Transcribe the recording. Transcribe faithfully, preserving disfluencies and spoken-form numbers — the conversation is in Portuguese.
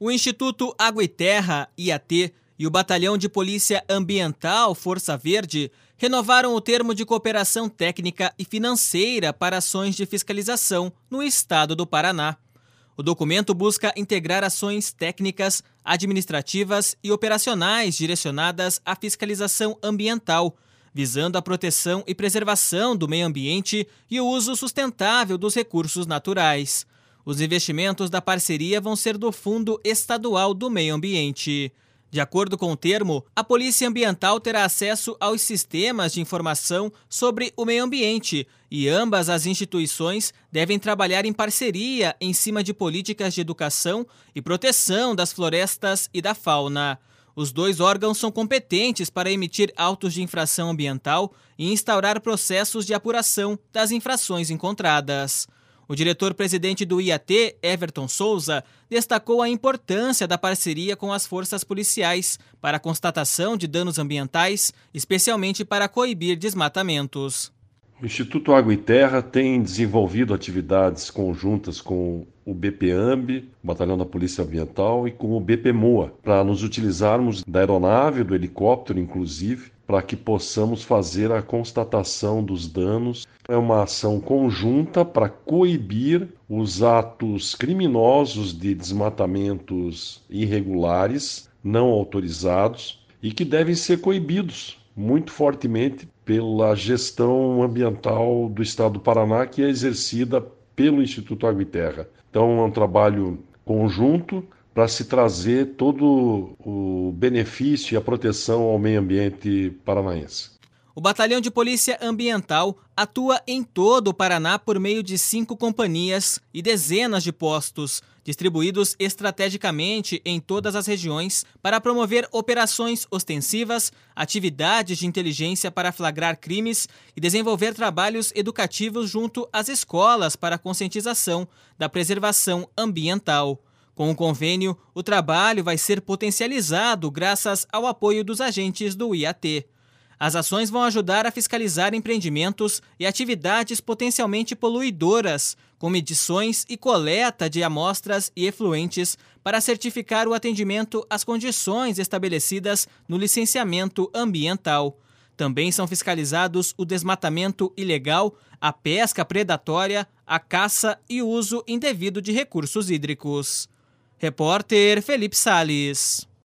O Instituto Água e Terra, I A T, e o Batalhão de Polícia Ambiental, Força Verde, renovaram o termo de cooperação técnica e financeira para ações de fiscalização no estado do Paraná. O documento busca integrar ações técnicas, administrativas e operacionais direcionadas à fiscalização ambiental, visando a proteção e preservação do meio ambiente e o uso sustentável dos recursos naturais. Os investimentos da parceria vão ser do Fundo Estadual do Meio Ambiente. De acordo com o termo, a Polícia Ambiental terá acesso aos sistemas de informação sobre o meio ambiente e ambas as instituições devem trabalhar em parceria em cima de políticas de educação e proteção das florestas e da fauna. Os dois órgãos são competentes para emitir autos de infração ambiental e instaurar processos de apuração das infrações encontradas. O diretor-presidente do I A T, Everton Souza, destacou a importância da parceria com as forças policiais para a constatação de danos ambientais, especialmente para coibir desmatamentos. O Instituto Água e Terra tem desenvolvido atividades conjuntas com o B P A M B, o Batalhão da Polícia Ambiental, e com o B P M O A, para nos utilizarmos da aeronave, do helicóptero, inclusive, para que possamos fazer a constatação dos danos. É uma ação conjunta para coibir os atos criminosos de desmatamentos irregulares, não autorizados, e que devem ser coibidos muito fortemente pela gestão ambiental do estado do Paraná, que é exercida pelo Instituto Água e Terra. Então é um trabalho conjunto para se trazer todo o benefício e a proteção ao meio ambiente paranaense. O Batalhão de Polícia Ambiental atua em todo o Paraná por meio de cinco companhias e dezenas de postos, distribuídos estrategicamente em todas as regiões para promover operações ostensivas, atividades de inteligência para flagrar crimes e desenvolver trabalhos educativos junto às escolas para a conscientização da preservação ambiental. Com o convênio, o trabalho vai ser potencializado graças ao apoio dos agentes do I A T. As ações vão ajudar a fiscalizar empreendimentos e atividades potencialmente poluidoras, com medições e coleta de amostras e efluentes para certificar o atendimento às condições estabelecidas no licenciamento ambiental. Também são fiscalizados o desmatamento ilegal, a pesca predatória, a caça e o uso indevido de recursos hídricos. Repórter Felipe Sales.